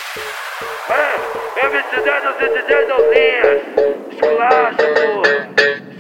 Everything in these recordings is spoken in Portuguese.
Eu me te dando os DJ Dolinhas. Esculacha, porra.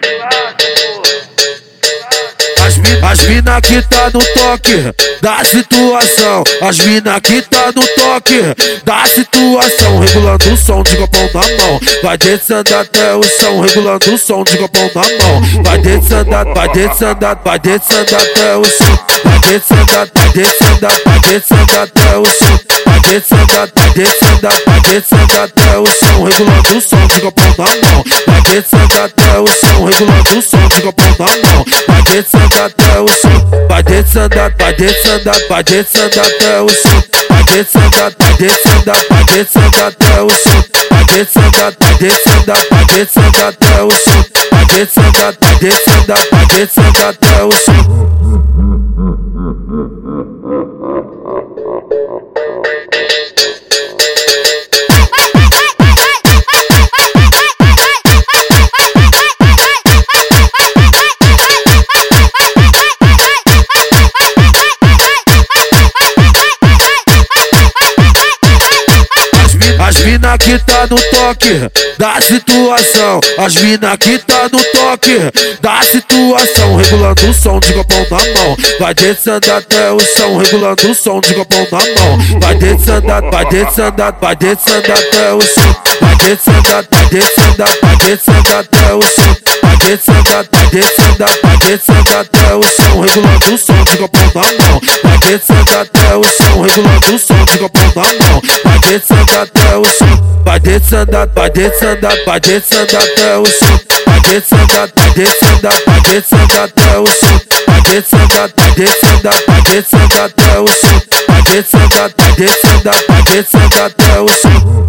As mina que tá no toque da situação, as mina que tá no toque da situação, regulando o som de copão na mão, vai descendo até o chão, regulando o som de copão na mão, vai descendo, vai descendo, vai descendo até o chão, vai descendo, vai descendo, vai descendo até o chão, vai descendo, vai descendo, vai descendo até o chão, regulando o som de copão na mão, vai descendo até o chão, regulando o som de copão na mão, vai descendo até o chão, vai descendo, vai descendo, vai descendo até o chão, vai descendo, vai descendo, vai descendo até o chão, vai descendo, vai descendo, vai descendo até o chão, vai descendo, vai descendo, vai descendo até o chão. As mina que tá no toque da situação, as mina que tá no toque da situação, regulando o som de copão na mão, vai descendo até o chão, regulando o som de copão na mão, vai descendo, vai descendo, vai descendo até o chão, vai descendo, vai descendo, vai descendo até o chão, vai descendo, vai descendo, vai descendo até o chão, regulando o som de copão na mão, vai descendo até o chão, regulando o som de copão na mão, vai descendo até o chão, vai descendo, vai descendo, vai descendo até o chão, vai descendo, vai descendo, vai descendo até o chão, vai descendo, vai descendo, vai descendo até o chão, vai descendo, vai descendo, vai descendo até o chão.